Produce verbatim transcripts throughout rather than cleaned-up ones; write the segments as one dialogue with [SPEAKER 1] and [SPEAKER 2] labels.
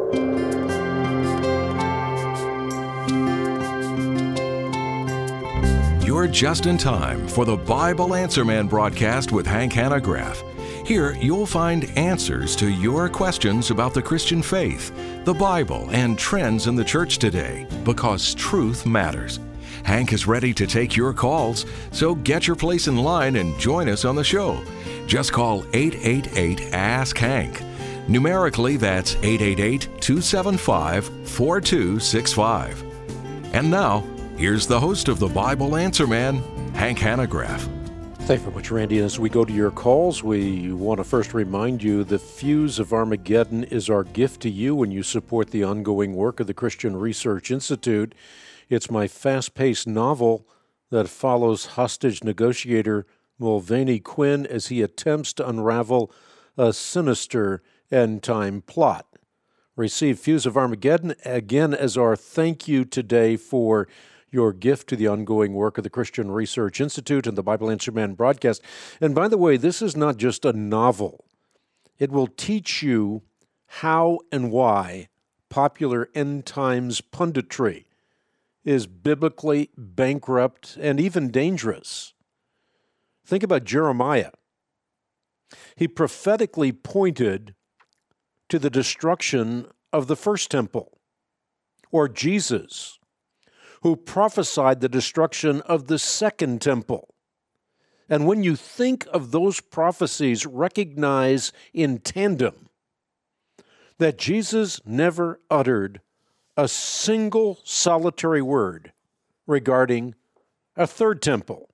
[SPEAKER 1] You're just in time for the Bible Answer Man broadcast with Hank Hanegraaff. Here, you'll find answers to your questions about the Christian faith, the Bible, and trends in the church today, because truth matters. Hank is ready to take your calls, so get your place in line and join us on the show. Just call eight eight eight, ask Hank. Numerically, that's eight eight eight, two seven five, four two six five. And now, here's the host of the Bible Answer Man, Hank Hanegraaff.
[SPEAKER 2] Thank you very much, Randy. As we go to your calls, we want to first remind you the Fuse of Armageddon is our gift to you when you support the ongoing work of the Christian Research Institute. It's my fast-paced novel that follows hostage negotiator Mulvaney Quinn as he attempts to unravel a sinister end-time plot. Receive Fuse of Armageddon again as our thank you today for your gift to the ongoing work of the Christian Research Institute and the Bible Answer Man broadcast. And by the way, this is not just a novel. It will teach you how and why popular end times punditry is biblically bankrupt and even dangerous. Think about Jeremiah. He prophetically pointed to the destruction of the first temple, or Jesus, who prophesied the destruction of the second temple. And when you think of those prophecies, recognize in tandem that Jesus never uttered a single solitary word regarding a third temple.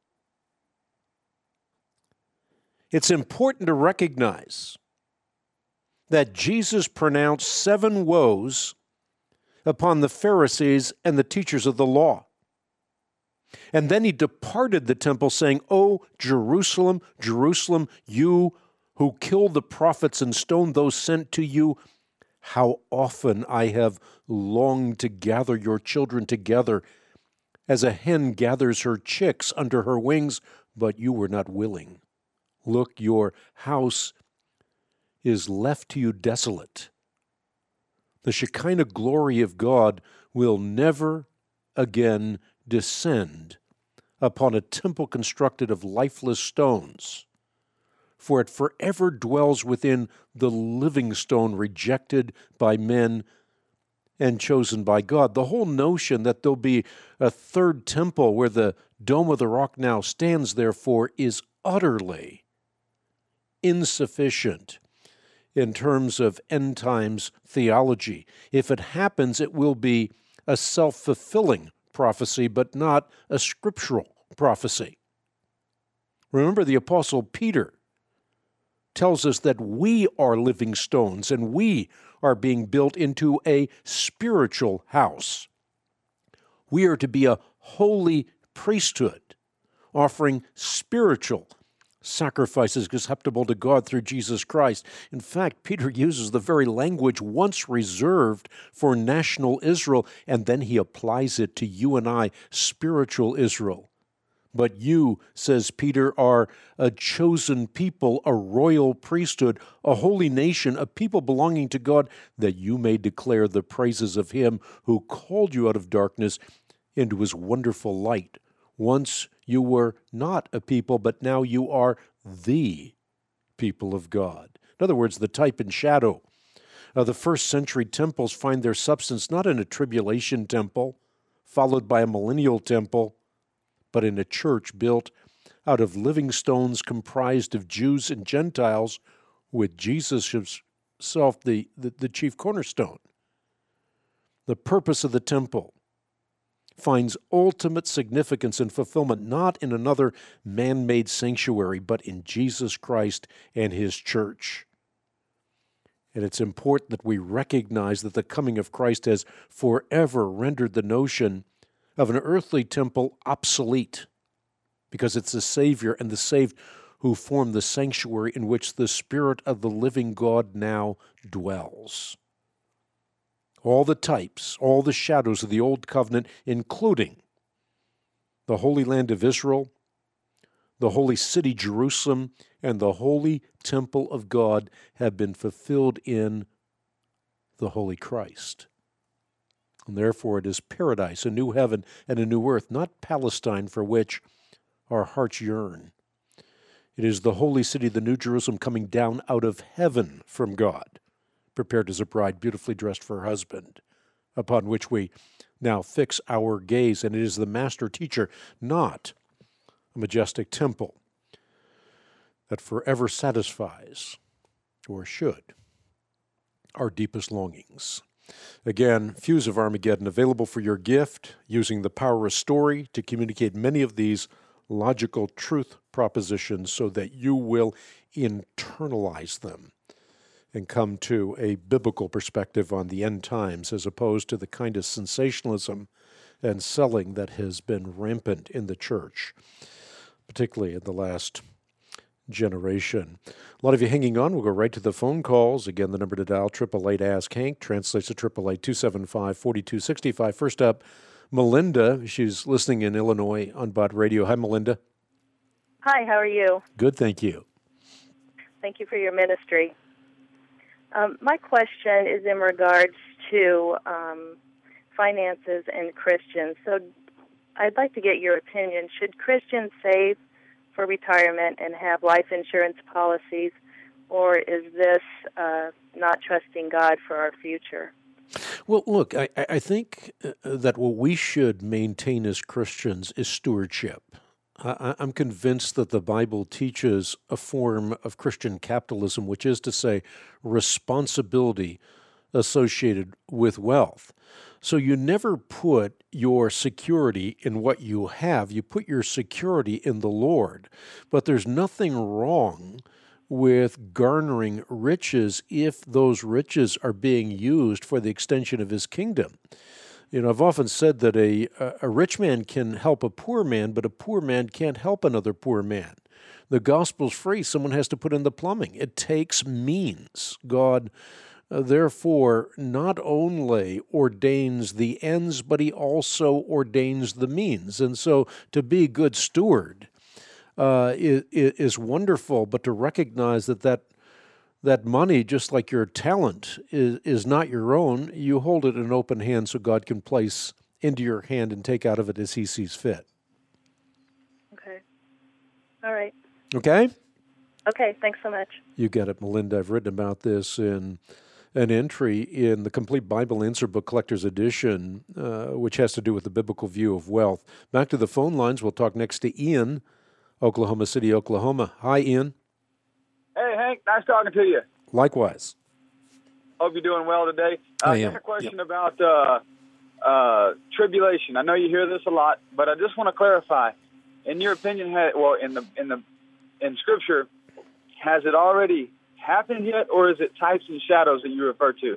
[SPEAKER 2] It's important to recognize that Jesus pronounced seven woes upon the Pharisees and the teachers of the law. And then he departed the temple saying, "O Jerusalem, Jerusalem, you who killed the prophets and stoned those sent to you, how often I have longed to gather your children together as a hen gathers her chicks under her wings, but you were not willing. Look, your house is left to you desolate." The Shekinah glory of God will never again descend upon a temple constructed of lifeless stones, for it forever dwells within the living stone rejected by men and chosen by God. The whole notion that there'll be a third temple where the Dome of the Rock now stands, therefore, is utterly insufficient in terms of end times theology. If it happens, it will be a self-fulfilling prophecy, but not a scriptural prophecy. Remember, the Apostle Peter tells us that we are living stones and we are being built into a spiritual house. We are to be a holy priesthood, offering spiritual sacrifices acceptable to God through Jesus Christ. In fact, Peter uses the very language once reserved for national Israel, and then he applies it to you and I, spiritual Israel. But you, says Peter, are a chosen people, a royal priesthood, a holy nation, a people belonging to God, that you may declare the praises of him who called you out of darkness into his wonderful light. Once you were not a people, but now you are the people of God. In other words, the type and shadow of the first century temples find their substance not in a tribulation temple, followed by a millennial temple, but in a church built out of living stones comprised of Jews and Gentiles, with Jesus himself the, the, the chief cornerstone. The purpose of the temple finds ultimate significance and fulfillment not in another man-made sanctuary, but in Jesus Christ and his church. And it's important that we recognize that the coming of Christ has forever rendered the notion of an earthly temple obsolete, because it's the Savior and the saved who form the sanctuary in which the Spirit of the living God now dwells. All the types, all the shadows of the Old Covenant, including the Holy Land of Israel, the holy city Jerusalem, and the holy temple of God, have been fulfilled in the Holy Christ. And therefore it is paradise, a new heaven and a new earth, not Palestine, for which our hearts yearn. It is the holy city, the New Jerusalem, coming down out of heaven from God, prepared as a bride beautifully dressed for her husband, upon which we now fix our gaze. And it is the master teacher, not a majestic temple, that forever satisfies, or should, our deepest longings. Again, Fuse of Armageddon, available for your gift, using the power of story to communicate many of these logical truth propositions so that you will internalize them and come to a biblical perspective on the end times, as opposed to the kind of sensationalism and selling that has been rampant in the church, particularly in the last generation. A lot of you hanging on. We'll go right to the phone calls. Again, the number to dial, eight eight eight, ask Hank, translates to eight eight eight, two seven five, four two six five. First up, Melinda. She's listening in Illinois on Bott Radio. Hi, Melinda.
[SPEAKER 3] Hi, how are you?
[SPEAKER 2] Good, thank you.
[SPEAKER 3] Thank you for your ministry. Um, my question is in regards to um, finances and Christians. So I'd like to get your opinion. Should Christians save for retirement and have life insurance policies, or is this uh, not trusting God for our future?
[SPEAKER 2] Well, look, I, I think that what we should maintain as Christians is stewardship. I, I'm convinced that the Bible teaches a form of Christian capitalism, which is to say responsibility associated with wealth. So you never put your security in what you have. You put your security in the Lord. But there's nothing wrong with garnering riches if those riches are being used for the extension of His kingdom. You know, I've often said that a, a rich man can help a poor man, but a poor man can't help another poor man. The gospel's free. Someone has to put in the plumbing. It takes means. God Uh, therefore, not only ordains the ends, but He also ordains the means. And so to be a good steward uh, is, is wonderful, but to recognize that, that that money, just like your talent, is, is not your own. You hold it in open hand so God can place into your hand and take out of it as He sees fit.
[SPEAKER 3] Okay. All right.
[SPEAKER 2] Okay?
[SPEAKER 3] Okay, thanks so much.
[SPEAKER 2] You get it, Melinda. I've written about this in an entry in the Complete Bible Answer Book Collector's Edition, uh, which has to do with the biblical view of wealth. Back to the phone lines. We'll talk next to Ian, Oklahoma City, Oklahoma. Hi, Ian.
[SPEAKER 4] Hey, Hank. Nice talking to you.
[SPEAKER 2] Likewise.
[SPEAKER 4] Hope you're doing well today. Uh,
[SPEAKER 2] I
[SPEAKER 4] I
[SPEAKER 2] am.
[SPEAKER 4] got a question
[SPEAKER 2] Yep.
[SPEAKER 4] about uh, uh, tribulation. I know you hear this a lot, but I just want to clarify. In your opinion, ha- well, in the in the in Scripture, has it already happened yet, or is it types and shadows that you refer to?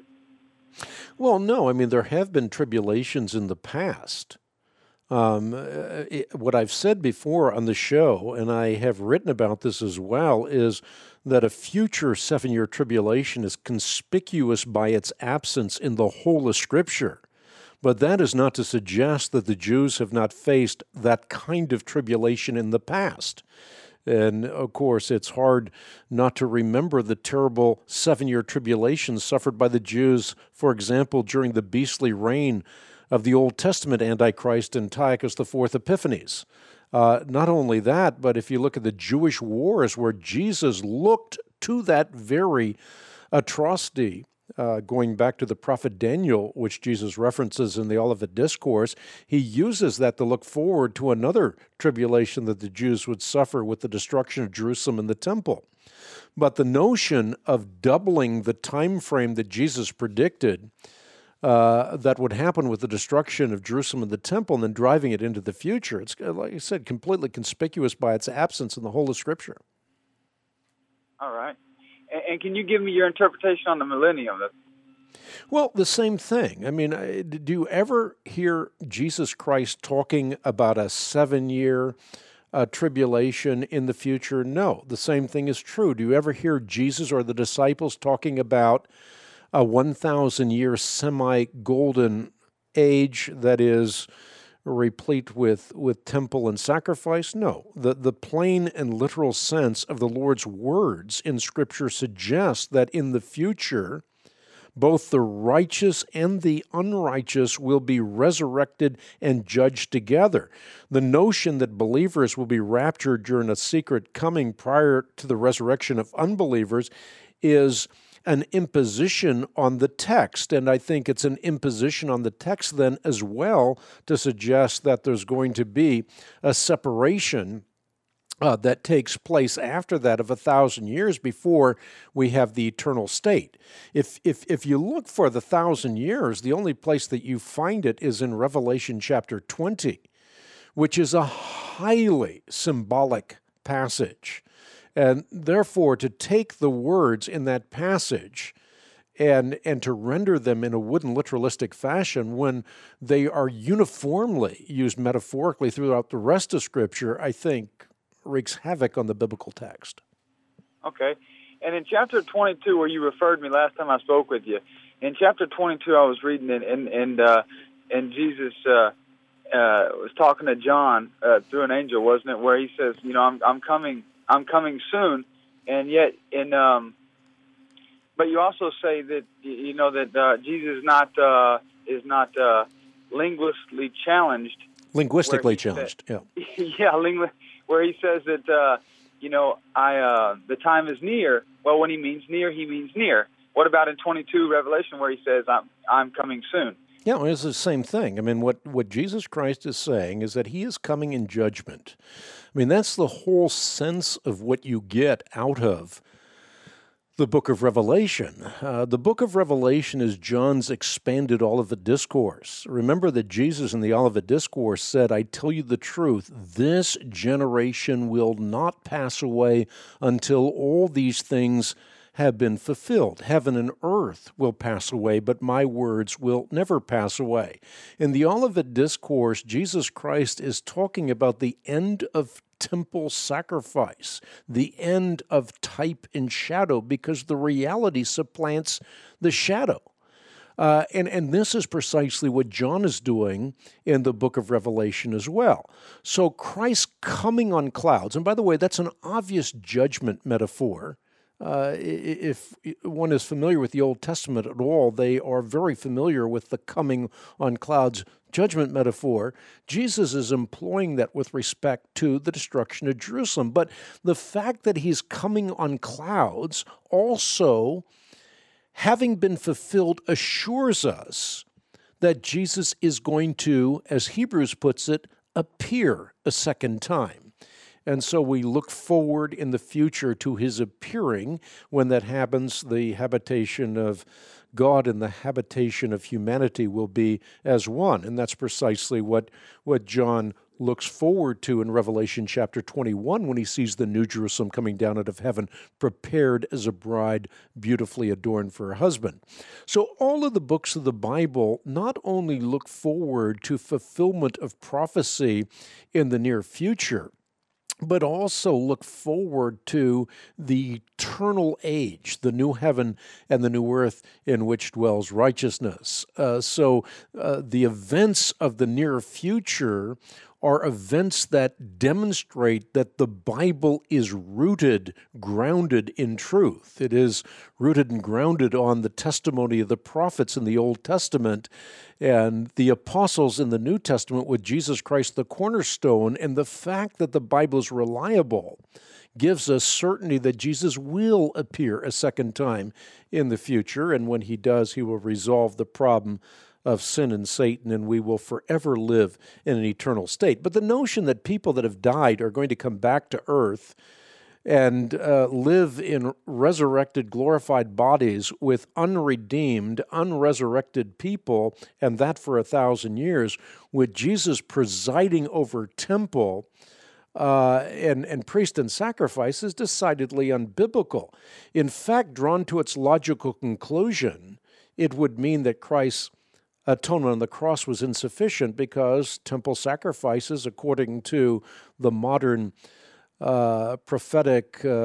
[SPEAKER 2] Well, no. I mean, there have been tribulations in the past. Um, it, what I've said before on the show, and I have written about this as well, is that a future seven-year tribulation is conspicuous by its absence in the whole of Scripture. But that is not to suggest that the Jews have not faced that kind of tribulation in the past. And, of course, it's hard not to remember the terrible seven-year tribulation suffered by the Jews, for example, during the beastly reign of the Old Testament Antichrist Antiochus the Fourth Epiphanes. Uh, not only that, but if you look at the Jewish wars where Jesus looked to that very atrocity, Uh, going back to the prophet Daniel, which Jesus references in the Olivet Discourse, he uses that to look forward to another tribulation that the Jews would suffer with the destruction of Jerusalem and the temple. But the notion of doubling the time frame that Jesus predicted uh, that would happen with the destruction of Jerusalem and the temple and then driving it into the future, it's, like I said, completely conspicuous by its absence in the whole of Scripture.
[SPEAKER 4] All right. And can you give me your interpretation on the millennium?
[SPEAKER 2] Well, the same thing. I mean, do you ever hear Jesus Christ talking about a seven-year uh, tribulation in the future? No. The same thing is true. Do you ever hear Jesus or the disciples talking about a one thousand year semi-golden age that is replete with, with temple and sacrifice? No. The, the plain and literal sense of the Lord's words in Scripture suggests that in the future, Both the righteous and the unrighteous will be resurrected and judged together. The notion that believers will be raptured during a secret coming prior to the resurrection of unbelievers is an imposition on the text, and I think it's an imposition on the text then as well to suggest that there's going to be a separation uh, that takes place after that of a thousand years before we have the eternal state. If, if, if you look for the thousand years, the only place that you find it is in Revelation chapter twenty, which is a highly symbolic passage. And therefore, to take the words in that passage and, and to render them in a wooden literalistic fashion when they are uniformly used metaphorically throughout the rest of Scripture, I think wreaks havoc on the biblical text.
[SPEAKER 4] Okay. And in chapter twenty-two, where you referred me last time I spoke with you, in chapter twenty-two I was reading it, and, and, uh, and Jesus uh, uh, was talking to John uh, through an angel, wasn't it, where he says, you know, I'm, I'm coming... I'm coming soon, and yet in. Um, but you also say that you know that uh, Jesus not uh, is not uh, linguistically challenged.
[SPEAKER 2] Linguistically challenged,
[SPEAKER 4] said,
[SPEAKER 2] yeah.
[SPEAKER 4] yeah, lingu- where he says that uh, you know I uh, the time is near. Well, when he means near, he means near. What about in twenty-two Revelation, where he says I'm I'm coming soon?
[SPEAKER 2] Yeah, well, it's the same thing. I mean, what, what Jesus Christ is saying is that he is coming in judgment. I mean, that's the whole sense of what you get out of the book of Revelation. Uh, the book of Revelation is John's expanded Olivet Discourse. Remember that Jesus in the Olivet Discourse said, I tell you the truth, this generation will not pass away until all these things have been fulfilled. Heaven and earth will pass away, but my words will never pass away. In the Olivet Discourse, Jesus Christ is talking about the end of temple sacrifice, the end of type and shadow, because the reality supplants the shadow. Uh, and, and this is precisely what John is doing in the book of Revelation as well. So Christ coming on clouds, and by the way, that's an obvious judgment metaphor. Uh, if one is familiar with the Old Testament at all, they are very familiar with the coming on clouds judgment metaphor. Jesus is employing that with respect to the destruction of Jerusalem. But the fact that he's coming on clouds also, having been fulfilled, assures us that Jesus is going to, as Hebrews puts it, appear a second time. And so we look forward in the future to his appearing. When that happens, the habitation of God and the habitation of humanity will be as one. And that's precisely what, what John looks forward to in Revelation chapter twenty-one when he sees the New Jerusalem coming down out of heaven, prepared as a bride, beautifully adorned for her husband. So all of the books of the Bible not only look forward to fulfillment of prophecy in the near future, but also look forward to the eternal age, the new heaven and the new earth in which dwells righteousness. Uh, so uh, the events of the near future are events that demonstrate that the Bible is rooted, grounded in truth. It is rooted and grounded on the testimony of the prophets in the Old Testament and the apostles in the New Testament, with Jesus Christ the cornerstone. And the fact that the Bible is reliable gives us certainty that Jesus will appear a second time in the future. And when he does, he will resolve the problem of sin and Satan, and we will forever live in an eternal state. But the notion that people that have died are going to come back to earth and uh, live in resurrected, glorified bodies with unredeemed, unresurrected people, and that for a thousand years, with Jesus presiding over temple uh, and, and priest and sacrifice, is decidedly unbiblical. In fact, drawn to its logical conclusion, it would mean that Christ's atonement on the cross was insufficient because temple sacrifices, according to the modern uh, prophetic uh,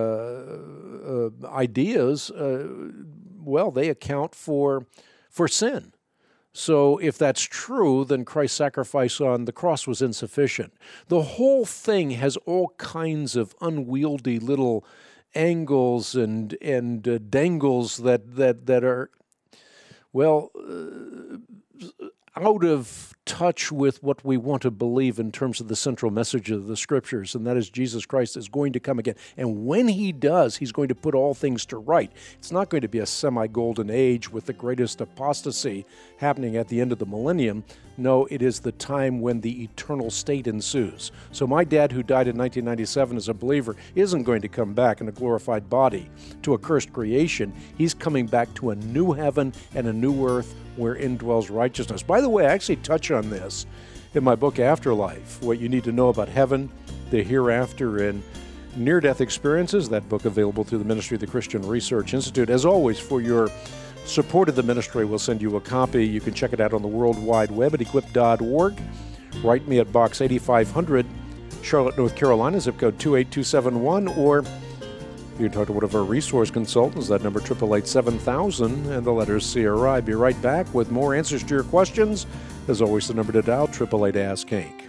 [SPEAKER 2] uh, ideas, uh, well, they account for for sin. So if that's true, then Christ's sacrifice on the cross was insufficient. The whole thing has all kinds of unwieldy little angles and and uh, dangles that that that are well, uh, out of touch with what we want to believe in terms of the central message of the Scriptures, and that is Jesus Christ is going to come again. And when he does, he's going to put all things to right. It's not going to be a semi-golden age with the greatest apostasy happening at the end of the millennium. No, it is the time when the eternal state ensues. So my dad, who died in nineteen ninety-seven as a believer, isn't going to come back in a glorified body to a cursed creation. He's coming back to a new heaven and a new earth wherein dwells righteousness. By the way, I actually touch on this in my book, Afterlife, what you need to know about heaven, the hereafter, and near-death experiences. That book available through the Ministry of the Christian Research Institute. As always, for your support of the ministry, we'll send you a copy. You can check it out on the World Wide Web at equip dot org. Write me at Box eighty-five hundred, Charlotte, North Carolina, zip code two eight two seven one, or you can talk to one of our resource consultants. That number, eight eight eight, seven thousand, and the letters C R I. Be right back with more answers to your questions. As always, the number to dial, eight eight eight, ask Hank.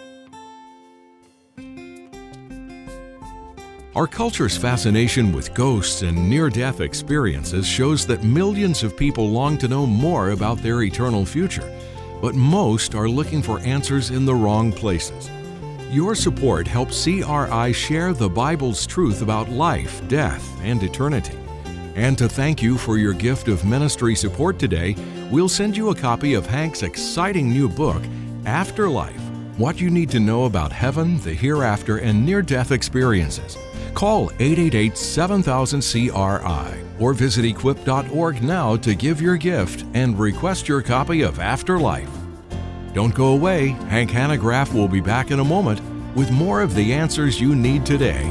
[SPEAKER 1] Our culture's fascination with ghosts and near-death experiences shows that millions of people long to know more about their eternal future, but most are looking for answers in the wrong places. Your support helps C R I share the Bible's truth about life, death, and eternity. And to thank you for your gift of ministry support today, we'll send you a copy of Hank's exciting new book, Afterlife: What You Need to Know About Heaven, the Hereafter, and Near-Death Experiences. Call eight eight eight, seven thousand, C R I or visit equip dot org now to give your gift and request your copy of Afterlife. Don't go away. Hank Hanegraaff will be back in a moment with more of the answers you need today.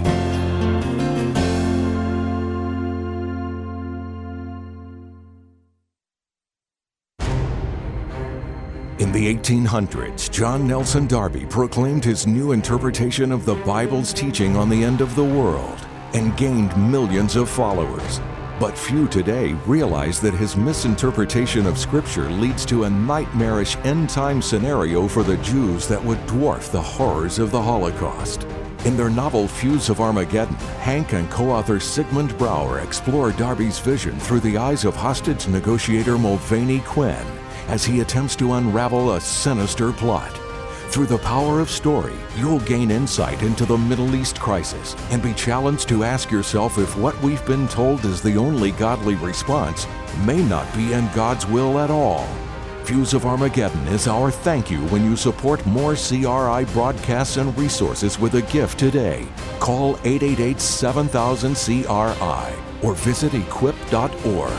[SPEAKER 1] In the eighteen hundreds, John Nelson Darby proclaimed his new interpretation of the Bible's teaching on the end of the world and gained millions of followers. But few today realize that his misinterpretation of Scripture leads to a nightmarish end-time scenario for the Jews that would dwarf the horrors of the Holocaust. In their novel Fuse of Armageddon, Hank and co-author Sigmund Brouwer explore Darby's vision through the eyes of hostage negotiator Mulvaney Quinn as he attempts to unravel a sinister plot. Through the power of story, you'll gain insight into the Middle East crisis and be challenged to ask yourself if what we've been told is the only godly response may not be in God's will at all. Fuse of Armageddon is our thank you when you support more C R I broadcasts and resources with a gift today. Call eight eight eight, seven thousand, C R I or visit equip dot org.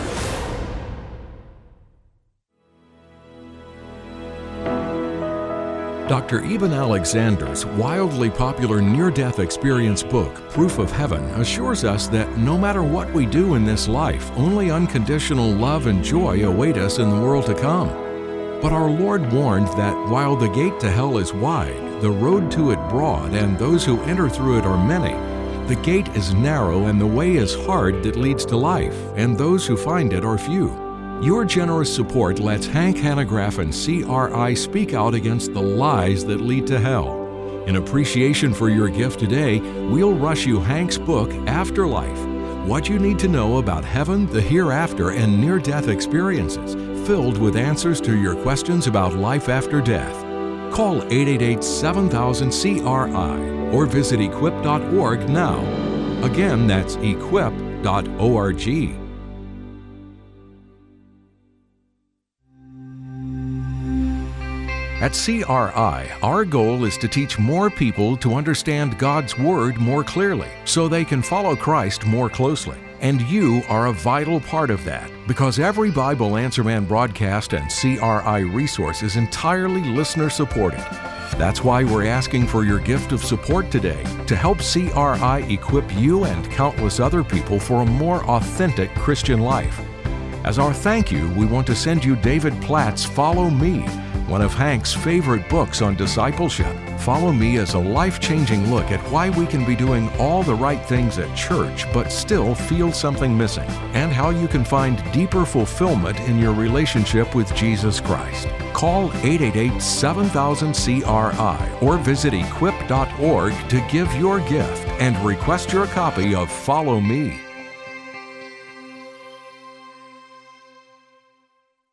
[SPEAKER 1] Doctor Eben Alexander's wildly popular near-death experience book, Proof of Heaven, assures us that no matter what we do in this life, only unconditional love and joy await us in the world to come. But our Lord warned that while the gate to hell is wide, the road to it broad, and those who enter through it are many, the gate is narrow and the way is hard that leads to life, and those who find it are few. Your generous support lets Hank Hanegraaff and C R I speak out against the lies that lead to hell. In appreciation for your gift today, we'll rush you Hank's book, Afterlife: What You Need to Know About Heaven, the Hereafter, and Near-Death Experiences, filled with answers to your questions about life after death. Call eight eight eight, seven thousand, C R I or visit equip dot org now. Again, that's equip dot org. At C R I, our goal is to teach more people to understand God's Word more clearly so they can follow Christ more closely. And you are a vital part of that, because every Bible Answer Man broadcast and C R I resource is entirely listener-supported. That's why we're asking for your gift of support today to help C R I equip you and countless other people for a more authentic Christian life. As our thank you, we want to send you David Platt's Follow Me, one of Hank's favorite books on discipleship. Follow Me is a life-changing look at why we can be doing all the right things at church but still feel something missing, and how you can find deeper fulfillment in your relationship with Jesus Christ. Call eight eight eight, seven thousand, C R I or visit equip dot org to give your gift and request your copy of Follow Me.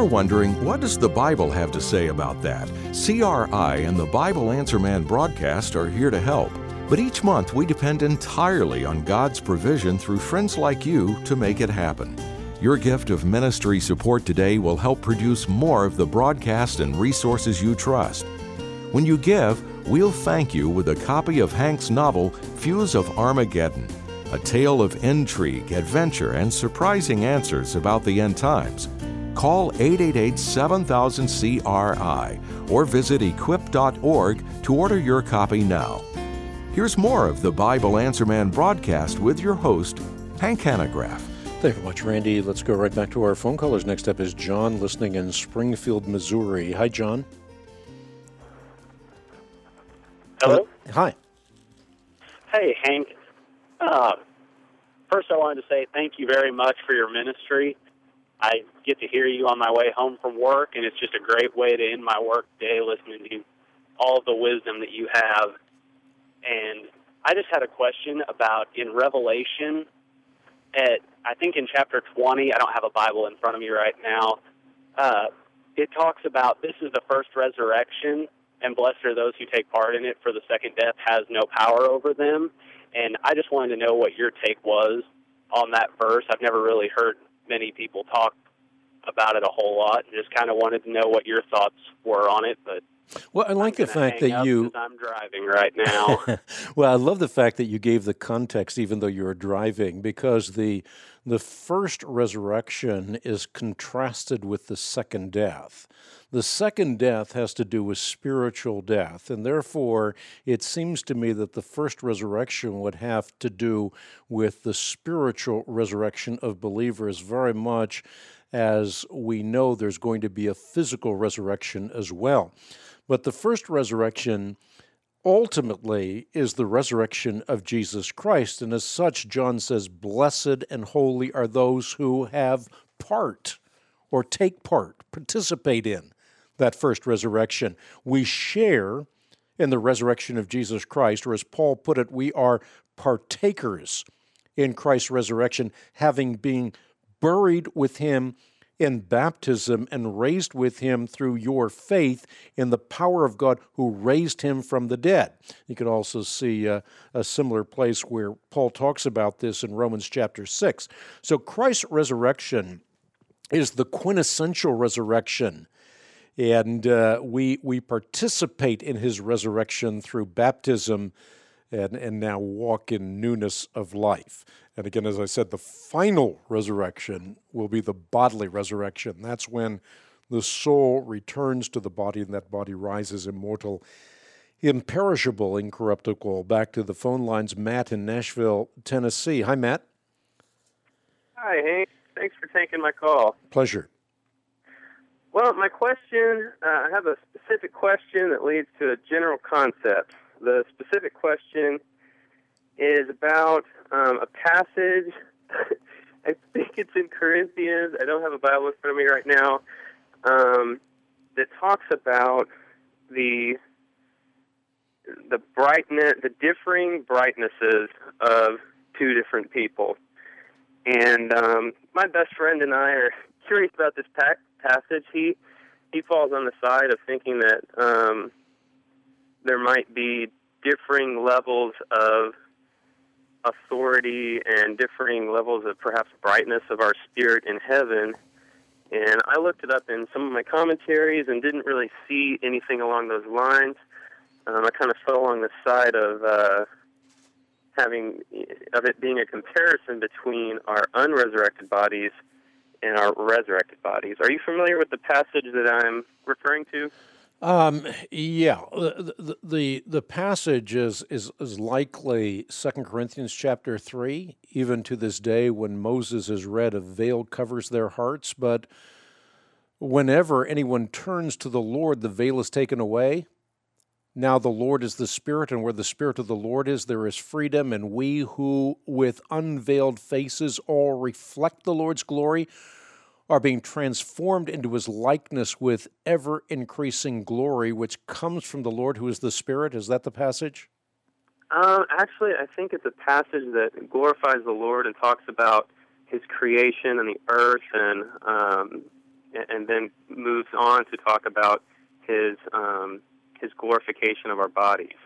[SPEAKER 1] wondering, what does the Bible have to say about that? C R I and the Bible Answer Man broadcast are here to help. But each month we depend entirely on God's provision through friends like you to make it happen. Your gift of ministry support today will help produce more of the broadcast and resources you trust. When you give, we'll thank you with a copy of Hank's novel, Fuse of Armageddon, a tale of intrigue, adventure, and surprising answers about the end times. Call eight eight eight, seven thousand, C R I or visit equip dot org to order your copy now. Here's more of the Bible Answer Man broadcast with your host, Hank Hanegraaff.
[SPEAKER 2] Thank you very much, Randy. Let's go right back to our phone callers. Next up is John, listening in Springfield, Missouri. Hi, John.
[SPEAKER 5] Hello?
[SPEAKER 2] Uh, hi.
[SPEAKER 5] Hey, Hank. Uh, first, I wanted to say thank you very much for your ministry. I get to hear you on my way home from work, and it's just a great way to end my work day listening to all of the wisdom that you have. And I just had a question about in Revelation, at I think in chapter twenty, I don't have a Bible in front of me right now, uh, it talks about this is the first resurrection, and blessed are those who take part in it, for the second death has no power over them. And I just wanted to know what your take was on that verse. I've never really heard many people talk about it a whole lot, and just kind of wanted to know what your thoughts were on it, but
[SPEAKER 2] well, I like the fact that you...
[SPEAKER 5] I'm driving right now.
[SPEAKER 2] Well, I love the fact that you gave the context even though you were driving, because the the first resurrection is contrasted with the second death. The second death has to do with spiritual death, and therefore it seems to me that the first resurrection would have to do with the spiritual resurrection of believers, very much as we know there's going to be a physical resurrection as well. But the first resurrection ultimately is the resurrection of Jesus Christ. And as such, John says, blessed and holy are those who have part or take part, participate in that first resurrection. We share in the resurrection of Jesus Christ, or as Paul put it, we are partakers in Christ's resurrection, having been buried with him in baptism and raised with him through your faith in the power of God who raised him from the dead. You could also see uh, a similar place where Paul talks about this in Romans chapter six. So Christ's resurrection is the quintessential resurrection, and uh, we we participate in his resurrection through baptism and, and now walk in newness of life. And again, as I said, the final resurrection will be the bodily resurrection. That's when the soul returns to the body, and that body rises immortal, imperishable, incorruptible. Back to the phone lines, Matt in Nashville, Tennessee. Hi, Matt.
[SPEAKER 6] Hi, Hank. Thanks for taking my call.
[SPEAKER 2] Pleasure.
[SPEAKER 6] Well, my question, uh, I have a specific question that leads to a general concept. The specific question is about um, a passage. I think it's in Corinthians. I don't have a Bible in front of me right now. Um, that talks about the the brightness, the differing brightnesses of two different people. And um, my best friend and I are curious about this pa- passage. He he falls on the side of thinking that um, there might be differing levels of authority and differing levels of perhaps brightness of our spirit in heaven. And I looked it up in some of my commentaries and didn't really see anything along those lines. Um, I kind of fell along the side of uh, having of it being a comparison between our unresurrected bodies and our resurrected bodies. Are you familiar with the passage that I'm referring to?
[SPEAKER 2] Um, yeah, the, the the the passage is is is likely Second Corinthians chapter three. Even to this day, when Moses is read, a veil covers their hearts. But whenever anyone turns to the Lord, the veil is taken away. Now the Lord is the Spirit, and where the Spirit of the Lord is, there is freedom. And we who, with unveiled faces, all reflect the Lord's glory, are being transformed into his likeness with ever-increasing glory, which comes from the Lord who is the Spirit. Is that the passage?
[SPEAKER 6] Um, actually, I think it's a passage that glorifies the Lord and talks about his creation and the earth and um, and then moves on to talk about his um, his glorification of our bodies.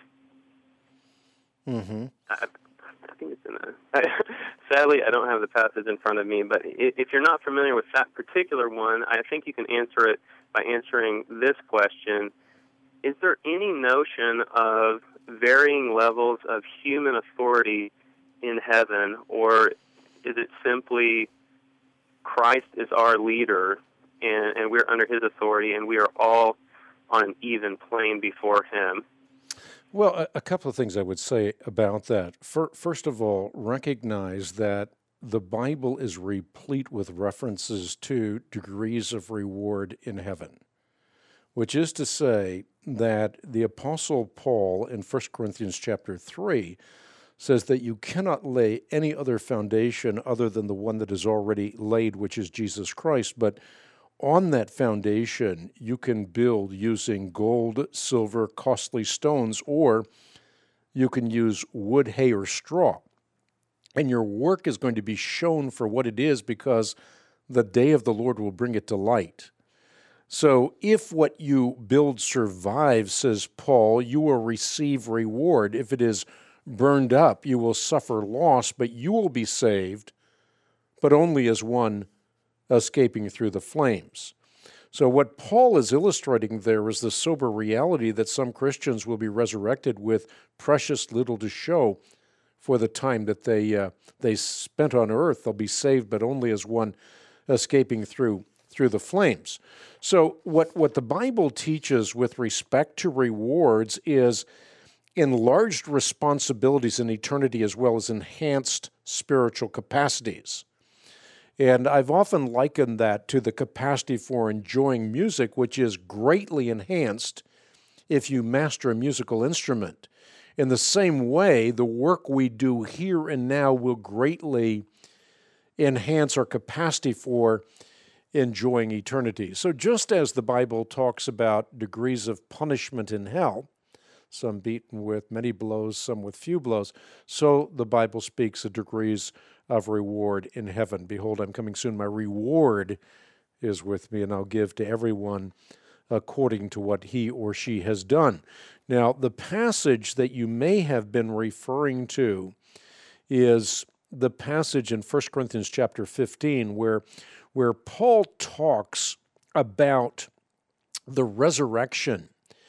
[SPEAKER 2] Mm-hmm.
[SPEAKER 6] I, I think it's in a. Sadly, I don't have the passage in front of me, but if you're not familiar with that particular one, I think you can answer it by answering this question: is there any notion of varying levels of human authority in heaven, or is it simply Christ is our leader, and, and we're under his authority, and we are all on an even plane before him?
[SPEAKER 2] Well, a, a couple of things I would say about that. First of all, recognize that the Bible is replete with references to degrees of reward in heaven, which is to say that the Apostle Paul in First Corinthians chapter three says that you cannot lay any other foundation other than the one that is already laid, which is Jesus Christ. But on that foundation, you can build using gold, silver, costly stones, or you can use wood, hay, or straw. And your work is going to be shown for what it is, because the day of the Lord will bring it to light. So if what you build survives, says Paul, you will receive reward. If it is burned up, you will suffer loss, but you will be saved, but only as one escaping through the flames. So what Paul is illustrating there is the sober reality that some Christians will be resurrected with precious little to show for the time that they uh, they spent on earth. They'll be saved, but only as one escaping through through the flames. So what, what the Bible teaches with respect to rewards is enlarged responsibilities in eternity as well as enhanced spiritual capacities. And I've often likened that to the capacity for enjoying music, which is greatly enhanced if you master a musical instrument. In the same way, the work we do here and now will greatly enhance our capacity for enjoying eternity. So just as the Bible talks about degrees of punishment in hell, some beaten with many blows, some with few blows, so the Bible speaks of degrees of reward in heaven. Behold, I'm coming soon. My reward is with me, and I'll give to everyone according to what he or she has done. Now, the passage that you may have been referring to is the passage in First Corinthians chapter fifteen, where, where Paul talks about the resurrection.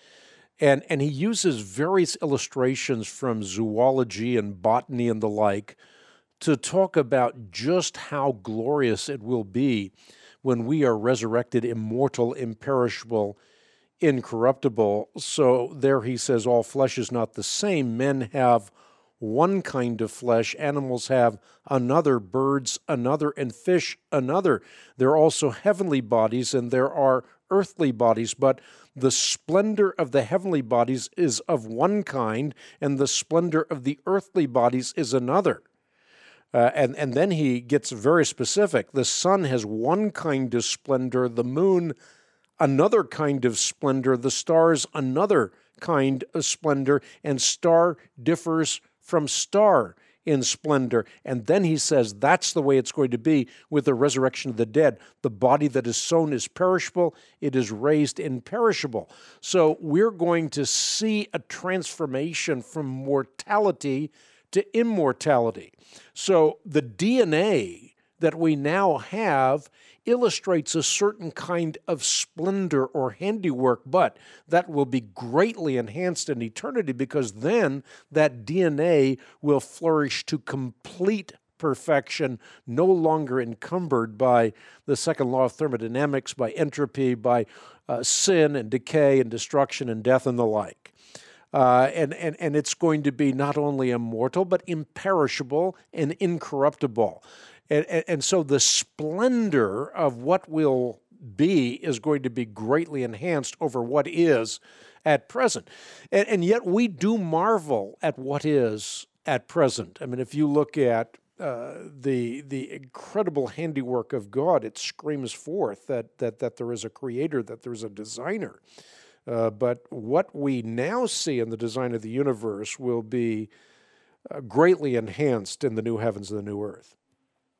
[SPEAKER 2] And, and he uses various illustrations from zoology and botany and the like to talk about just how glorious it will be when we are resurrected, immortal, imperishable, incorruptible. So there he says, all flesh is not the same. Men have one kind of flesh, animals have another, birds another, and fish another. There are also heavenly bodies and there are earthly bodies, but the splendor of the heavenly bodies is of one kind, and the splendor of the earthly bodies is another. Uh, and, and then he gets very specific. The sun has one kind of splendor, the moon another kind of splendor, the stars another kind of splendor, and star differs from star in splendor. And then he says that's the way it's going to be with the resurrection of the dead. The body that is sown is perishable, it is raised imperishable. So we're going to see a transformation from mortality to immortality. So the D N A that we now have illustrates a certain kind of splendor or handiwork, but that will be greatly enhanced in eternity, because then that D N A will flourish to complete perfection, no longer encumbered by the second law of thermodynamics, by entropy, by uh, sin and decay and destruction and death and the like. Uh, and, and, and it's going to be not only immortal, but imperishable and incorruptible. And, and, and so the splendor of what will be is going to be greatly enhanced over what is at present. And, and yet we do marvel at what is at present. I mean, if you look at uh, the the incredible handiwork of God, it screams forth that that that there is a creator, that there's a designer. Uh, but what we now see in the design of the universe will be uh, greatly enhanced in the new heavens and the new earth.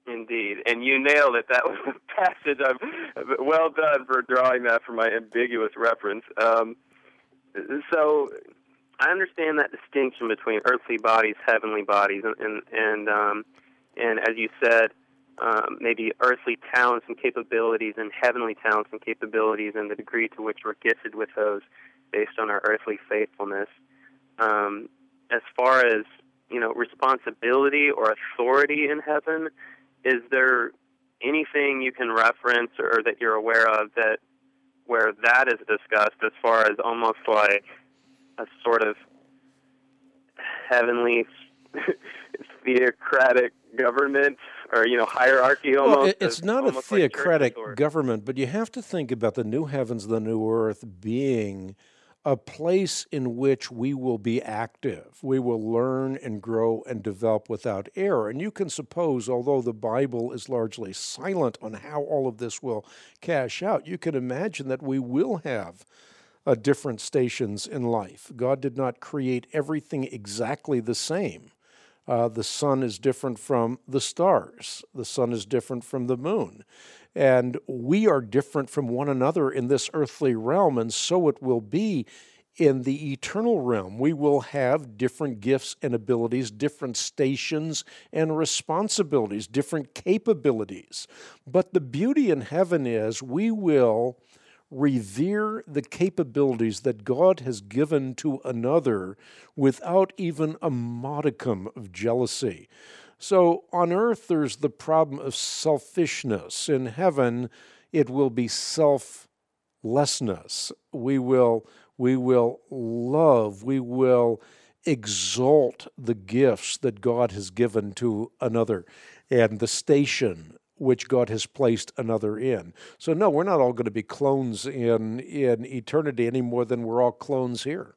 [SPEAKER 6] Indeed, and you nailed it. That was the passage. I'm well done for drawing that from my ambiguous reference. Um, so I understand that distinction between earthly bodies, heavenly bodies, and and and, um, and as you said, um, maybe earthly talents and capabilities and heavenly talents and capabilities, and the degree to which we're gifted with those based on our earthly faithfulness. Um, as far as you know, responsibility or authority in heaven. Is there anything you can reference or that you're aware of that where that is discussed as far as almost like a sort of heavenly theocratic government or, you know, hierarchy almost?
[SPEAKER 2] Well, it's not a theocratic like government, but you have to think about the new heavens, the new earth being a place in which we will be active. We will learn and grow and develop without error. And you can suppose, although the Bible is largely silent on how all of this will cash out, you can imagine that we will have uh, different stations in life. God did not create everything exactly the same. Uh, the sun is different from the stars. The sun is different from the moon. And we are different from one another in this earthly realm, and so it will be in the eternal realm. We will have different gifts and abilities, different stations and responsibilities, different capabilities. But the beauty in heaven is we will revere the capabilities that God has given to another without even a modicum of jealousy. So on earth, there's the problem of selfishness. In heaven, it will be selflessness. We will, we will love, we will exalt the gifts that God has given to another and the station which God has placed another in. So no, we're not all going to be clones in, in eternity any more than we're all clones here.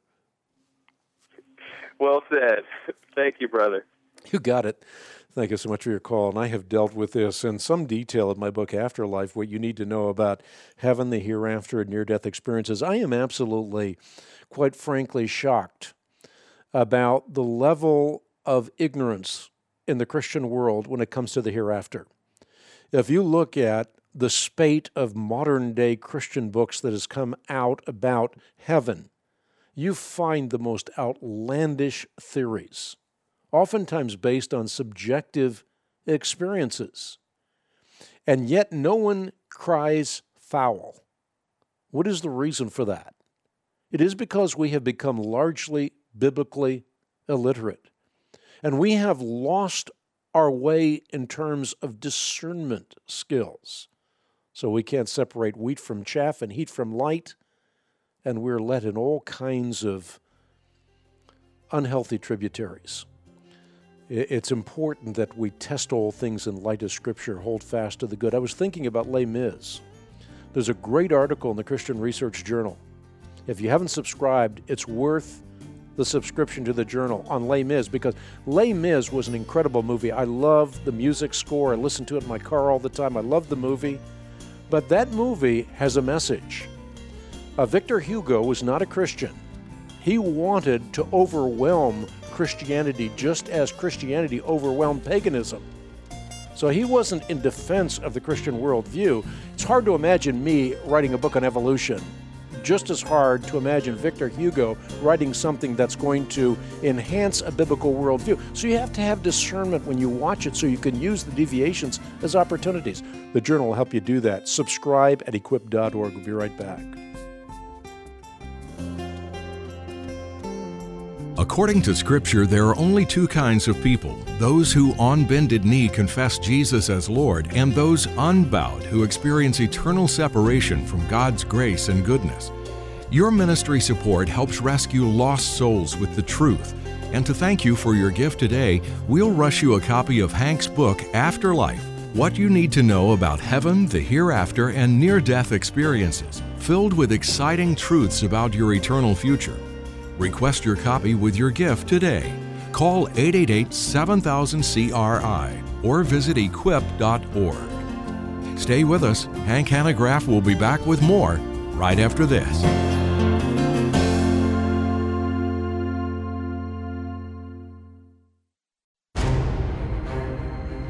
[SPEAKER 6] Well said. Thank you, brother.
[SPEAKER 2] You got it. Thank you so much for your call. And I have dealt with this in some detail in my book, Afterlife, what you need to know about heaven, the hereafter, and near-death experiences. I am absolutely, quite frankly, shocked about the level of ignorance in the Christian world when it comes to the hereafter. If you look at the spate of modern-day Christian books that has come out about heaven, you find the most outlandish theories, oftentimes based on subjective experiences. And yet no one cries foul. What is the reason for that? It is because we have become largely biblically illiterate. And we have lost our way in terms of discernment skills. So we can't separate wheat from chaff and heat from light, and we're led in all kinds of unhealthy tributaries. It's important that we test all things in light of Scripture, hold fast to the good. I was thinking about Les Mis. There's a great article in the Christian Research Journal. If you haven't subscribed, it's worth the subscription to the journal on Les Mis, because Les Mis was an incredible movie. I love the music score. I listen to it in my car all the time. I love the movie. But that movie has a message. Uh, Victor Hugo was not a Christian. He wanted to overwhelm Christianity just as Christianity overwhelmed paganism. So he wasn't in defense of the Christian worldview. It's hard to imagine me writing a book on evolution. Just as hard to imagine Victor Hugo writing something that's going to enhance a biblical worldview. So you have to have discernment when you watch it so you can use the deviations as opportunities. The journal will help you do that. Subscribe at equip dot org. We'll be right back.
[SPEAKER 1] According to Scripture, there are only two kinds of people: those who on bended knee confess Jesus as Lord, and those unbowed who experience eternal separation from God's grace and goodness. Your ministry support helps rescue lost souls with the truth. And to thank you for your gift today, we'll rush you a copy of Hank's book, Afterlife: What You Need to Know About Heaven, the Hereafter, and Near-Death Experiences, filled with exciting truths about your eternal future. Request your copy with your gift today. Call eight eight eight, seven thousand, C R I or visit equip dot org. Stay with us. Hank Hanegraaff will be back with more right after this.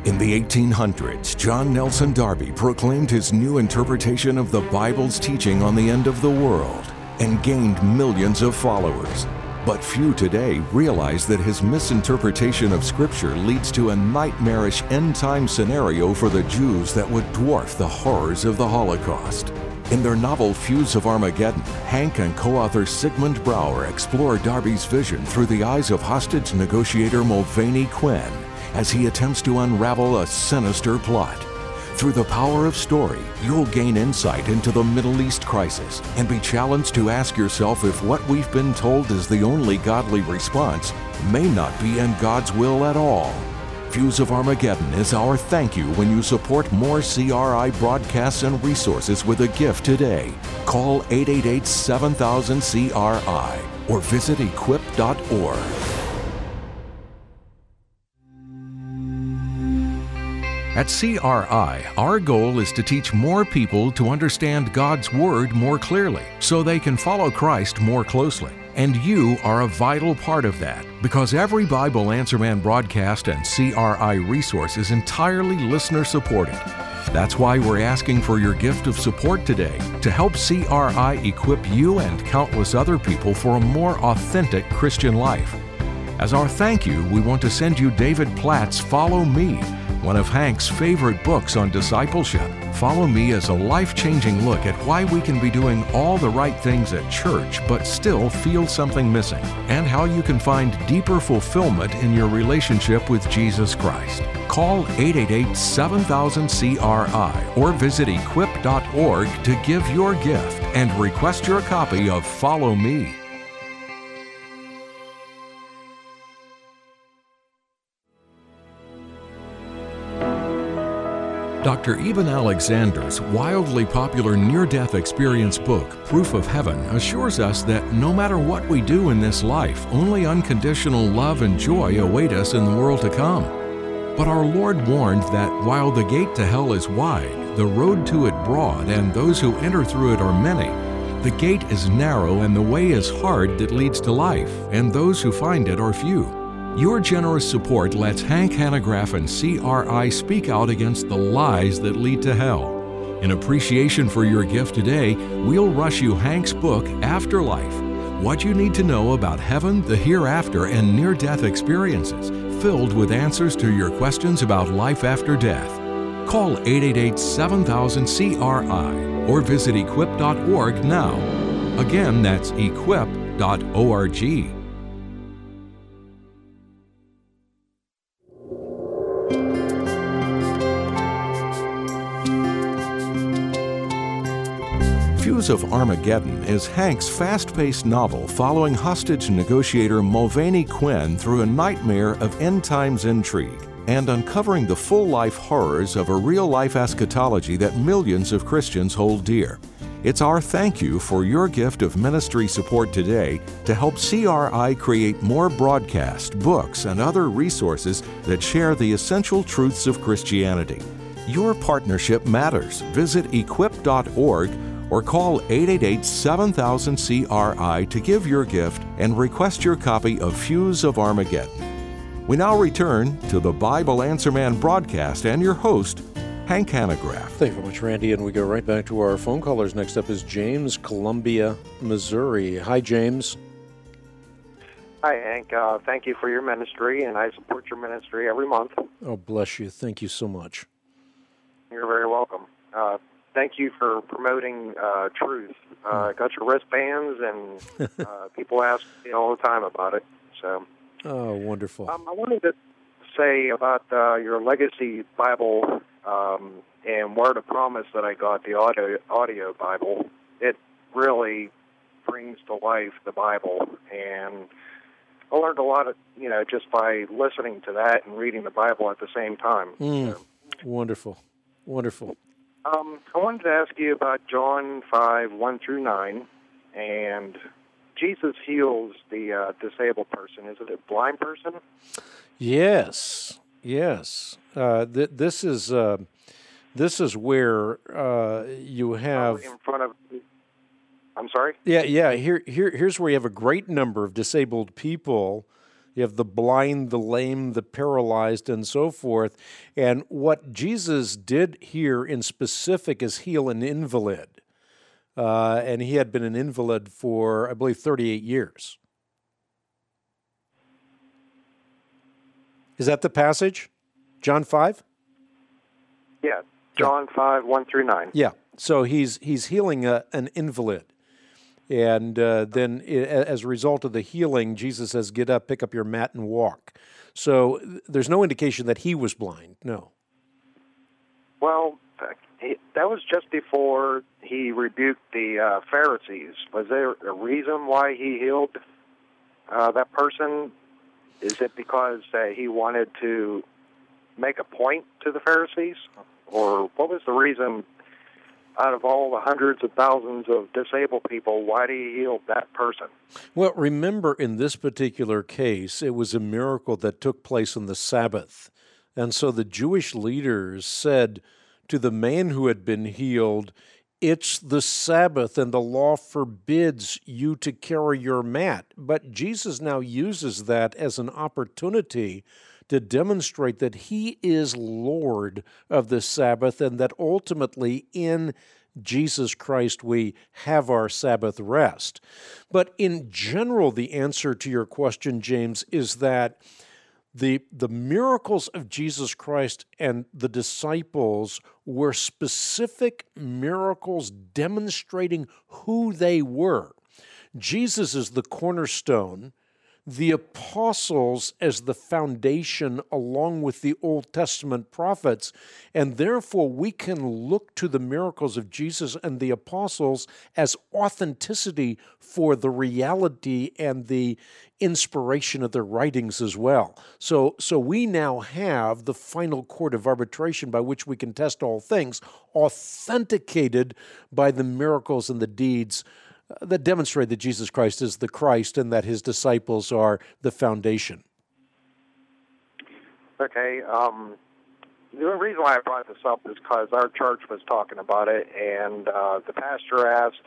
[SPEAKER 1] In the eighteen hundreds, John Nelson Darby proclaimed his new interpretation of the Bible's teaching on the end of the world and gained millions of followers. But few today realize that his misinterpretation of Scripture leads to a nightmarish end-time scenario for the Jews that would dwarf the horrors of the Holocaust. In their novel Fuse of Armageddon, Hank and co-author Sigmund Bauer explore Darby's vision through the eyes of hostage negotiator Mulvaney Quinn as he attempts to unravel a sinister plot. Through the power of story, you'll gain insight into the Middle East crisis and be challenged to ask yourself if what we've been told is the only godly response may not be in God's will at all. Fuse of Armageddon is our thank you when you support more C R I broadcasts and resources with a gift today. Call eight eight eight, seven thousand, C R I or visit equip dot org. At C R I, our goal is to teach more people to understand God's Word more clearly so they can follow Christ more closely. And you are a vital part of that because every Bible Answer Man broadcast and C R I resource is entirely listener-supported. That's why we're asking for your gift of support today to help C R I equip you and countless other people for a more authentic Christian life. As our thank you, we want to send you David Platt's Follow Me, one of Hank's favorite books on discipleship. Follow Me is a life-changing look at why we can be doing all the right things at church but still feel something missing, and how you can find deeper fulfillment in your relationship with Jesus Christ. Call eight eight eight, seven thousand, C R I or visit equip dot org to give your gift and request your copy of Follow Me. Doctor Eben Alexander's wildly popular near-death experience book, Proof of Heaven, assures us that no matter what we do in this life, only unconditional love and joy await us in the world to come. But our Lord warned that while the gate to hell is wide, the road to it broad, and those who enter through it are many, the gate is narrow and the way is hard that leads to life, and those who find it are few. Your generous support lets Hank Hanegraaff and C R I speak out against the lies that lead to hell. In appreciation for your gift today, we'll rush you Hank's book, Afterlife, What You Need to Know About Heaven, the Hereafter, and Near-Death Experiences, filled with answers to your questions about life after death. Call eight eight eight, seven thousand, C R I or visit equip dot org now. Again, that's equip dot org. Fuse of Armageddon is Hank's fast-paced novel following hostage negotiator Mulvaney Quinn through a nightmare of end-times intrigue and uncovering the full-life horrors of a real-life eschatology that millions of Christians hold dear. It's our thank you for your gift of ministry support today to help C R I create more broadcasts, books, and other resources that share the essential truths of Christianity. Your partnership matters. Visit equip dot org or call eight eight eight, seven thousand, C R I to give your gift and request your copy of Fuse of Armageddon. We now return to the Bible Answer Man broadcast and your host, Hank Hanegraaff.
[SPEAKER 2] Thank you very much, Randy, and we go right back to our phone callers. Next up is James, Columbia, Missouri. Hi, James.
[SPEAKER 7] Hi, Hank. Uh, thank you for your ministry, and I support your ministry every month.
[SPEAKER 2] Oh, bless you. Thank you so much.
[SPEAKER 7] You're very welcome. Uh, Thank you for promoting uh, truth. Uh, I got your wristbands, and uh, people ask me all the time about it. So,
[SPEAKER 2] oh, wonderful.
[SPEAKER 7] Um, I wanted to say about uh, your Legacy Bible um, and Word of Promise that I got, the audio, audio Bible. It really brings to life the Bible, and I learned a lot of, you know, just by listening to that and reading the Bible at the same time.
[SPEAKER 2] Mm,
[SPEAKER 7] so.
[SPEAKER 2] Wonderful. Wonderful.
[SPEAKER 7] Um, I wanted to ask you about John five, one through nine, and Jesus heals the uh, disabled person. Is it a blind person?
[SPEAKER 2] Yes, yes. Uh, th- this is uh, this is where uh, you have
[SPEAKER 7] oh, in front of. I'm sorry.
[SPEAKER 2] Yeah, yeah. Here, here, here's where you have a great number of disabled people You have the blind, the lame, the paralyzed, and so forth. And what Jesus did here in specific is heal an invalid. Uh, and he had been an invalid for, I believe, thirty-eight years. Is that the passage? John five?
[SPEAKER 7] Yeah, John five, one through nine.
[SPEAKER 2] Yeah, so he's he's healing a, an invalid. And uh, then as a result of the healing, Jesus says, get up, pick up your mat, and walk. So there's no indication that he was blind, no.
[SPEAKER 7] Well, that was just before he rebuked the uh, Pharisees. Was there a reason why he healed uh, that person? Is it because uh, he wanted to make a point to the Pharisees? Or what was the reason, out of all the hundreds of thousands of disabled people, why did he heal that person?
[SPEAKER 2] Well, remember, in this particular case, it was a miracle that took place on the Sabbath. And so the Jewish leaders said to the man who had been healed, it's the Sabbath, and the law forbids you to carry your mat. But Jesus now uses that as an opportunity to demonstrate that he is Lord of the Sabbath, and that ultimately in Jesus Christ we have our Sabbath rest. But in general, the answer to your question, James, is that The, the miracles of Jesus Christ and the disciples were specific miracles demonstrating who they were. Jesus is the cornerstone, the apostles as the foundation along with the Old Testament prophets, and therefore we can look to the miracles of Jesus and the apostles as authenticity for the reality and the inspiration of their writings as well. So, so we now have the final court of arbitration by which we can test all things, authenticated by the miracles and the deeds that demonstrate that Jesus Christ is the Christ and that his disciples are the foundation.
[SPEAKER 7] Okay. Um, the reason why I brought this up is because our church was talking about it, and uh, the pastor asked,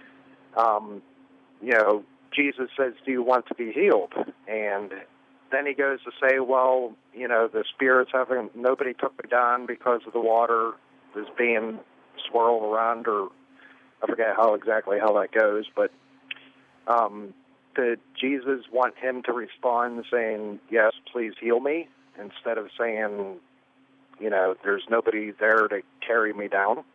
[SPEAKER 7] um, you know, Jesus says, do you want to be healed? And then he goes to say, well, you know, the spirits haven't, nobody took me down because of the water was being swirled around, or I forget how exactly how that goes, but um, did Jesus want him to respond saying, yes, please heal me, instead of saying, you know, there's nobody there to carry me down?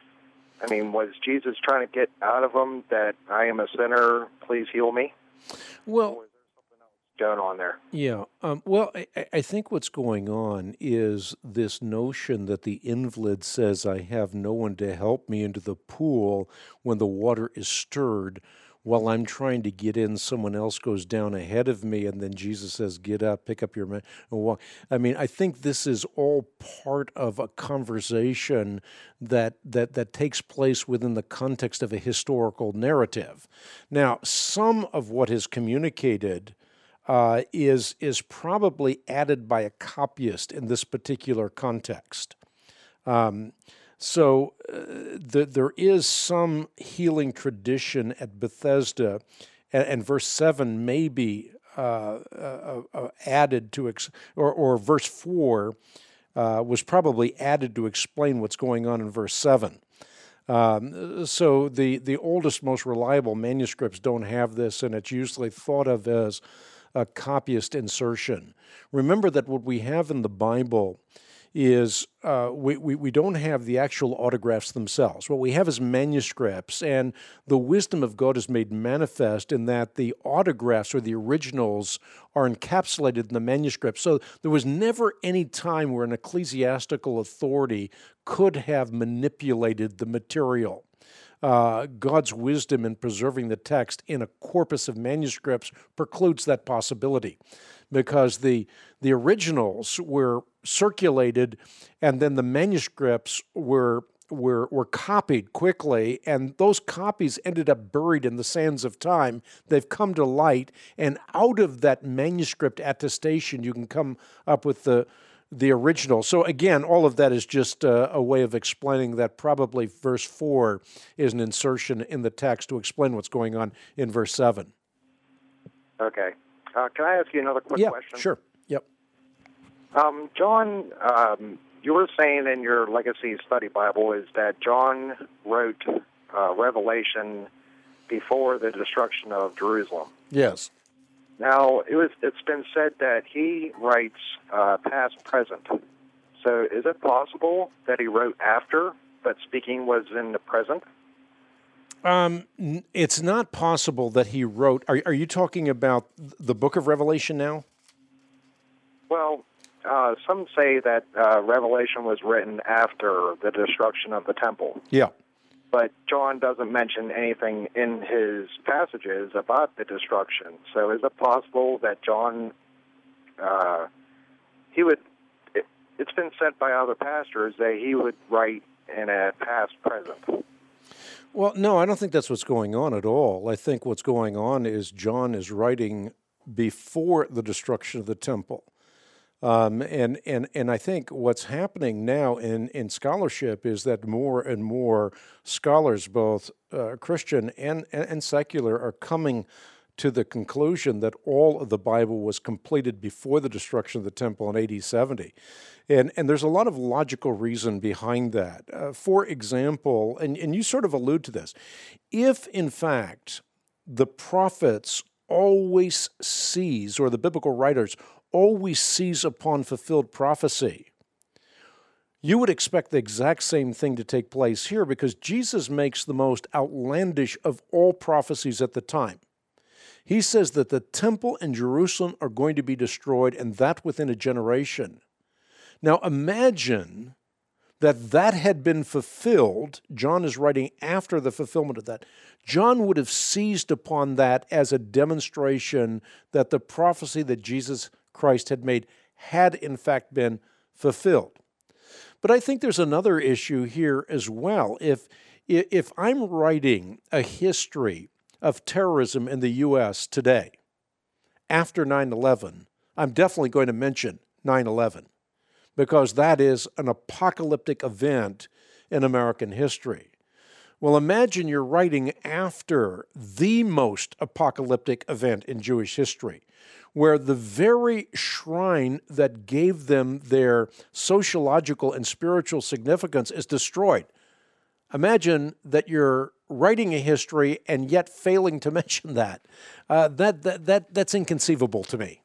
[SPEAKER 7] I mean, was Jesus trying to get out of him that I am a sinner, please heal me?
[SPEAKER 2] Well,
[SPEAKER 7] or was there something else going on there?
[SPEAKER 2] Yeah. Um, well, I, I think what's going on is this notion that the invalid says, I have no one to help me into the pool when the water is stirred. While I'm trying to get in, someone else goes down ahead of me, and then Jesus says, get up, pick up your mat, and walk. I mean, I think this is all part of a conversation that that that takes place within the context of a historical narrative. Now, some of what is communicated uh, is is probably added by a copyist in this particular context. Um, So uh, the, there is some healing tradition at Bethesda, and, and verse seven may be uh, uh, uh, added to, ex- or, or verse four uh, was probably added to explain what's going on in verse seven. Um, so the, the oldest, most reliable manuscripts don't have this, and it's usually thought of as a copyist insertion. Remember that what we have in the Bible is uh, we, we, we don't have the actual autographs themselves. What we have is manuscripts, and the wisdom of God is made manifest in that the autographs or the originals are encapsulated in the manuscript. So there was never any time where an ecclesiastical authority could have manipulated the material. Uh, God's wisdom in preserving the text in a corpus of manuscripts precludes that possibility, because the the originals were circulated, and then the manuscripts were were were copied quickly, and those copies ended up buried in the sands of time. They've come to light, and out of that manuscript attestation, you can come up with the the original. So again, all of that is just uh, a way of explaining that probably verse four is an insertion in the text to explain what's going on in verse seven.
[SPEAKER 7] Okay. Uh, can I ask you another quick
[SPEAKER 2] yeah,
[SPEAKER 7] question?
[SPEAKER 2] sure. Yep.
[SPEAKER 7] Um, John, um, you were saying in your Legacy Study Bible is that John wrote uh, Revelation before the destruction of Jerusalem.
[SPEAKER 2] Yes.
[SPEAKER 7] Now, it was, it's been said that he writes uh, past present. So is it possible that he wrote after, but speaking was in the present?
[SPEAKER 2] Um, it's not possible that he wrote... Are, are you talking about the book of Revelation now?
[SPEAKER 7] Well, uh, some say that uh, Revelation was written after the destruction of the temple.
[SPEAKER 2] Yeah.
[SPEAKER 7] But John doesn't mention anything in his passages about the destruction. So is it possible that John, uh, he would... It, it's been said by other pastors that he would write in a past present.
[SPEAKER 2] Well, no, I don't think that's what's going on at all. I think what's going on is John is writing before the destruction of the temple. Um, and, and, and I think what's happening now in, in scholarship is that more and more scholars, both uh, Christian and, and, and secular, are coming to the conclusion that all of the Bible was completed before the destruction of the temple in A D seventy. And, and there's a lot of logical reason behind that. Uh, for example, and, and you sort of allude to this, if in fact the prophets always seize, or the biblical writers always seize upon fulfilled prophecy, you would expect the exact same thing to take place here, because Jesus makes the most outlandish of all prophecies at the time. He says that the temple in Jerusalem are going to be destroyed, and that within a generation. Now imagine that that had been fulfilled. John is writing after the fulfillment of that. John would have seized upon that as a demonstration that the prophecy that Jesus Christ had made had in fact been fulfilled. But I think there's another issue here as well. If, if I'm writing a history of terrorism in the U S today, after nine eleven, I'm definitely going to mention nine eleven, because that is an apocalyptic event in American history. Well, imagine you're writing after the most apocalyptic event in Jewish history, where the very shrine that gave them their sociological and spiritual significance is destroyed. Imagine that you're writing a history and yet failing to mention that. Uh, that, that that that's inconceivable to me.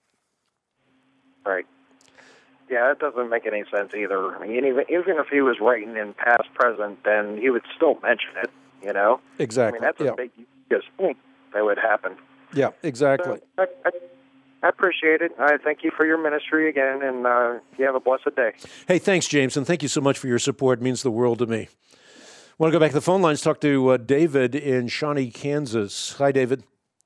[SPEAKER 7] Right. Yeah, that doesn't make any sense either. I mean, even, even if he was writing in past present, then he would still mention it, you know?
[SPEAKER 2] Exactly.
[SPEAKER 7] I mean, that's
[SPEAKER 2] yeah.
[SPEAKER 7] a big biggest thing that would happen.
[SPEAKER 2] Yeah, exactly.
[SPEAKER 7] So, I, I, I appreciate it. I thank you for your ministry again, and uh, you have a blessed day.
[SPEAKER 2] Hey, thanks, James, and thank you so much for your support. It means the world to me. I want to go back to the phone lines, talk to uh, David in Shawnee, Kansas. Hi, David.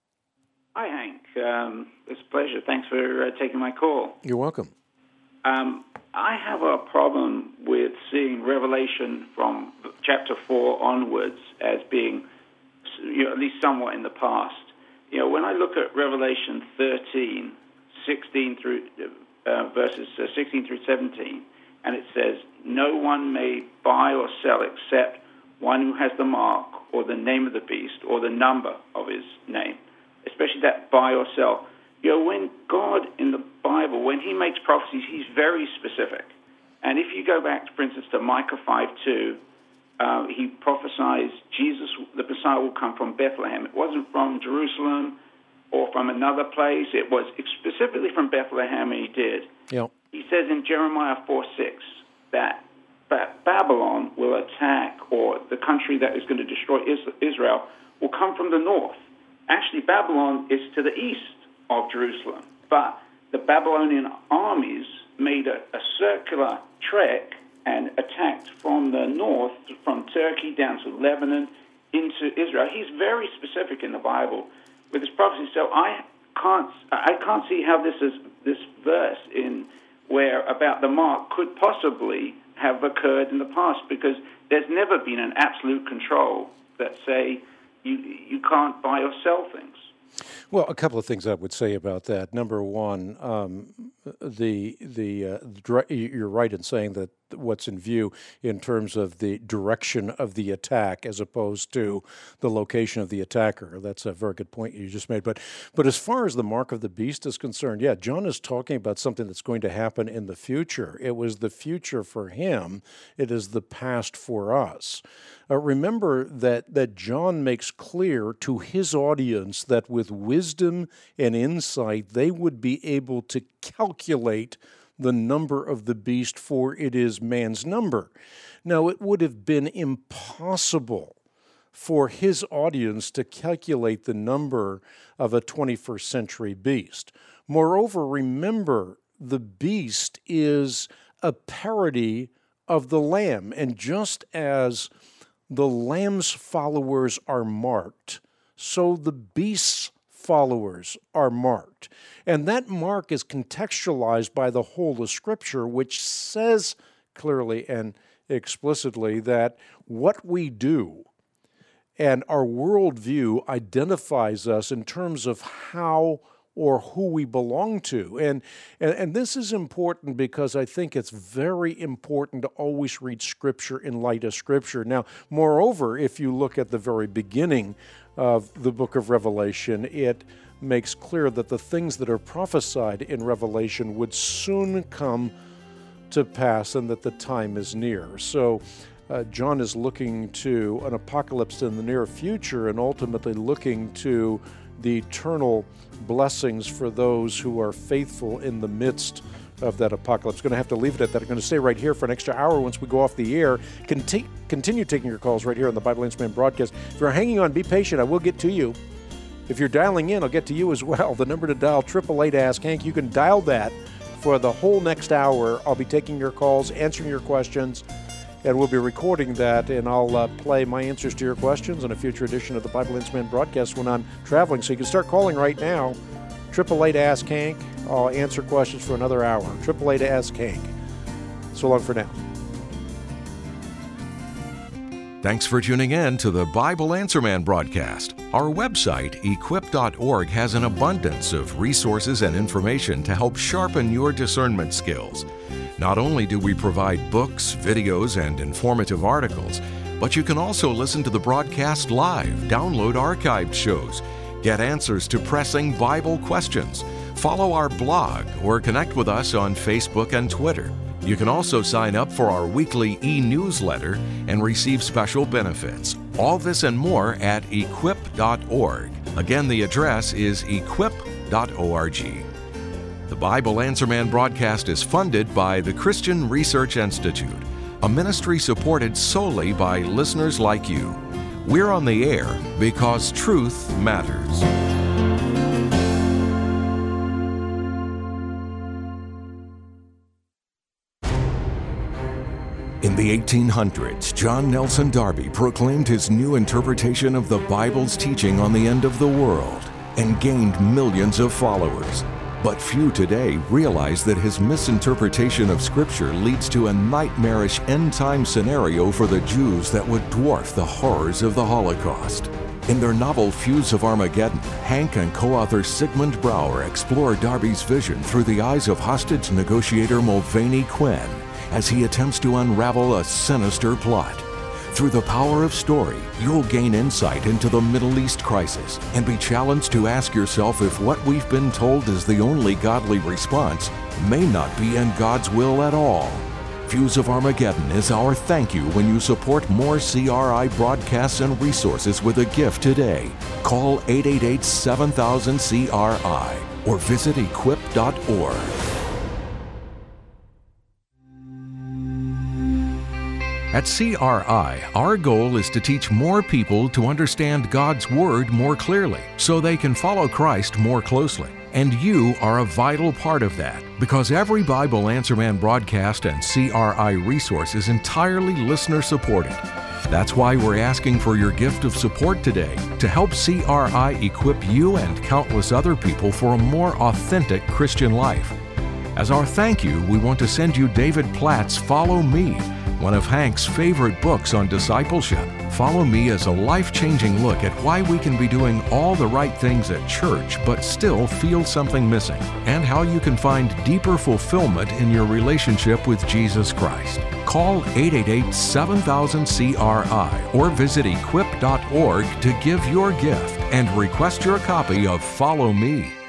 [SPEAKER 8] Hi, Hank. Um, it's a pleasure. Thanks for uh, taking my call.
[SPEAKER 2] You're welcome.
[SPEAKER 8] Um, I have a problem with seeing Revelation from chapter four onwards as being, you know, at least somewhat in the past. You know, when I look at Revelation thirteen, sixteen through uh, verses uh, sixteen through seventeen, and it says, "No one may buy or sell except one who has the mark or the name of the beast or the number of his name," especially that buy or sell. You know, when God in the Bible, when he makes prophecies, he's very specific. And if you go back, for instance, to Micah five two, uh, he prophesies Jesus, the Messiah, will come from Bethlehem. It wasn't from Jerusalem or from another place. It was specifically from Bethlehem, and he did.
[SPEAKER 2] Yep.
[SPEAKER 8] He says in Jeremiah four six that, that Babylon will attack, or the country that is going to destroy Israel will come from the north. Actually, Babylon is to the east of Jerusalem, but the Babylonian armies made a, a circular trek and attacked from the north, from Turkey down to Lebanon into Israel. He's very specific in the Bible with his prophecy. So I can't, I can't see how this is this verse in where about the mark could possibly have occurred in the past, because there's never been an absolute control that say you you can't buy or sell things.
[SPEAKER 2] Well, a couple of things I would say about that. Number one, um, the the uh, you're right in saying that what's in view in terms of the direction of the attack as opposed to the location of the attacker. That's a very good point you just made. But but as far as the mark of the beast is concerned, yeah, John is talking about something that's going to happen in the future. It was the future for him. It is the past for us. Uh, remember that, that John makes clear to his audience that with wisdom and insight, they would be able to calculate the number of the beast, for it is man's number. Now, it would have been impossible for his audience to calculate the number of a twenty-first century beast. Moreover, remember, the beast is a parody of the lamb, and just as the lamb's followers are marked, so the beast's followers are marked. And that mark is contextualized by the whole of Scripture, which says clearly and explicitly that what we do and our worldview identifies us in terms of how or who we belong to. And, and and this is important because I think it's very important to always read Scripture in light of Scripture. Now, moreover, if you look at the very beginning of the book of Revelation, it makes clear that the things that are prophesied in Revelation would soon come to pass and that the time is near. So uh, John is looking to an apocalypse in the near future and ultimately looking to the eternal blessings for those who are faithful in the midst of that apocalypse. Going to have to leave it at that. I'm going to stay right here for an extra hour once we go off the air. Conti- continue taking your calls right here on the Bible Answer Man broadcast. If you're hanging on, be patient. I will get to you. If you're dialing in, I'll get to you as well. The number to dial, eight eight eight, ask Hank. You can dial that for the whole next hour. I'll be taking your calls, answering your questions, and we'll be recording that, and I'll uh, play my answers to your questions in a future edition of the Bible Answer Man broadcast when I'm traveling. So you can start calling right now. eight eight eight, ask Hank. I'll answer questions for another hour. eight eight eight, ask Hank. So long for now.
[SPEAKER 1] Thanks for tuning in to the Bible Answer Man broadcast. Our website, equip dot org, has an abundance of resources and information to help sharpen your discernment skills. Not only do we provide books, videos, and informative articles, but you can also listen to the broadcast live, download archived shows, get answers to pressing Bible questions, follow our blog, or connect with us on Facebook and Twitter. You can also sign up for our weekly e-newsletter and receive special benefits. All this and more at equip dot org. Again, the address is equip dot org. The Bible Answer Man broadcast is funded by the Christian Research Institute, a ministry supported solely by listeners like you. We're on the air because truth matters. In the eighteen hundreds, John Nelson Darby proclaimed his new interpretation of the Bible's teaching on the end of the world and gained millions of followers. But few today realize that his misinterpretation of Scripture leads to a nightmarish end-time scenario for the Jews that would dwarf the horrors of the Holocaust. In their novel Fuse of Armageddon, Hank and co-author Sigmund Bauer explore Darby's vision through the eyes of hostage negotiator Mulvaney Quinn as he attempts to unravel a sinister plot. Through the power of story, you'll gain insight into the Middle East crisis and be challenged to ask yourself if what we've been told is the only godly response may not be in God's will at all. Fuse of Armageddon is our thank you when you support more C R I broadcasts and resources with a gift today. Call eight eight eight, seven thousand, C R I or visit equip dot org. At C R I, our goal is to teach more people to understand God's Word more clearly so they can follow Christ more closely. And you are a vital part of that because every Bible Answer Man broadcast and C R I resource is entirely listener-supported. That's why we're asking for your gift of support today to help C R I equip you and countless other people for a more authentic Christian life. As our thank you, we want to send you David Platt's Follow Me, one of Hank's favorite books on discipleship. Follow Me is a life-changing look at why we can be doing all the right things at church but still feel something missing, and how you can find deeper fulfillment in your relationship with Jesus Christ. Call eight eight eight, seven thousand, C R I or visit equip dot org to give your gift and request your copy of Follow Me.